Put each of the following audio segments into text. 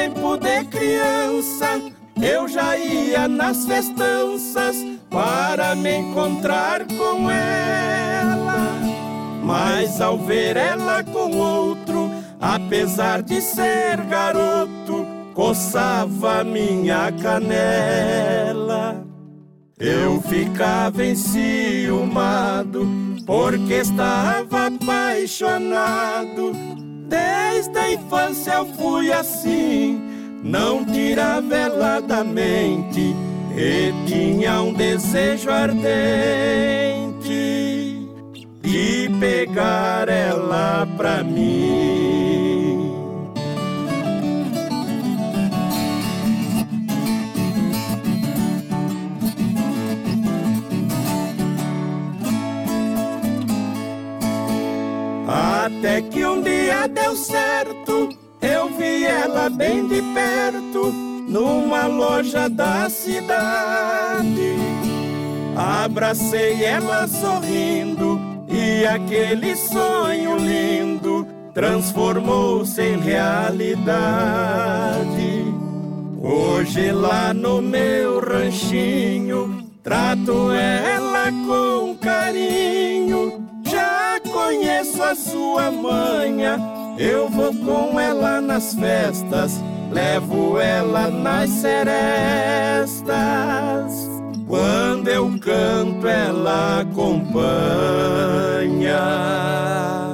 tempo de criança, eu já ia nas festanças para me encontrar com ela. Mas ao ver ela com outro, apesar de ser garoto, coçava minha canela. Eu ficava enciumado, porque estava apaixonado. Desde a infância eu fui assim, não tirava ela da mente, e tinha um desejo ardente de pegar ela pra mim. Até que um dia deu certo, eu vi ela bem de perto, numa loja da cidade. Abracei ela sorrindo, e aquele sonho lindo transformou-se em realidade. Hoje lá no meu ranchinho, trato ela com carinho. Já conheço a sua manha, eu vou com ela nas festas, levo ela nas serestas. Quando eu canto, ela acompanha.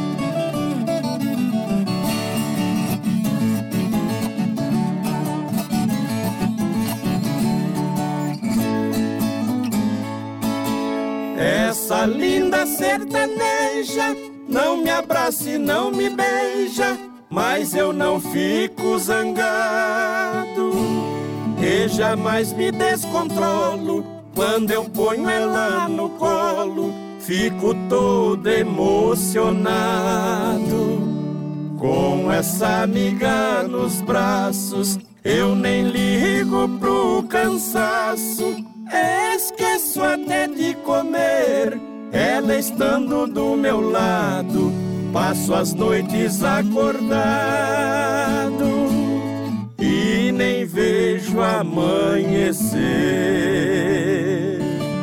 Essa linda sertaneja não me abraça e não me beija, mas eu não fico zangado e jamais me descontrolo. Quando eu ponho ela no colo, fico todo emocionado. Com essa amiga nos braços, eu nem ligo pro cansaço. Esqueço até de comer, ela estando do meu lado, passo as noites acordado e nem vejo amanhecer.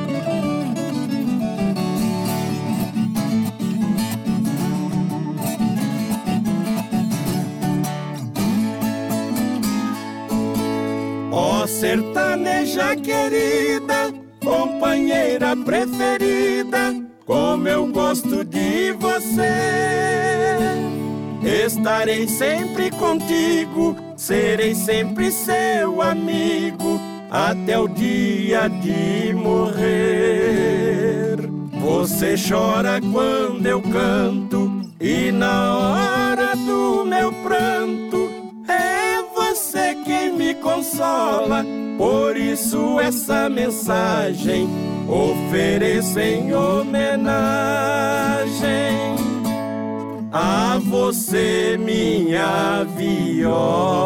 Ó sertaneja querida, companheira preferida, como eu gosto de você. Estarei sempre contigo, serei sempre seu amigo, até o dia de morrer. Você chora quando eu canto, e na hora do meu pranto, é você quem me consola. Por isso essa mensagem ofereço em homenagem a você, minha viola.